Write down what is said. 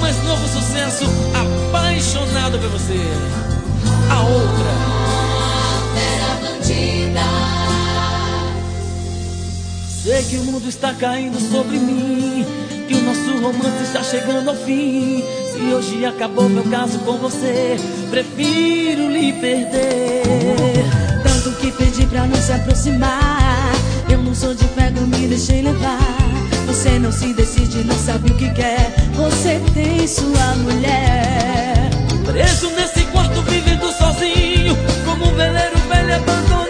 mais novo sucesso, apaixonado por você. A outra. Era bandida. Sei que o mundo está caindo sobre mim, que o nosso romance está chegando ao fim. Se hoje acabou meu caso com você, prefiro lhe perder. Tanto que pedi pra não se aproximar, eu não sou de ferro, me deixei levar. Você não se decide, não sabe o que quer, você tem sua mulher. Preso nesse quarto, vivendo sozinho, como um veleiro velho abandonado.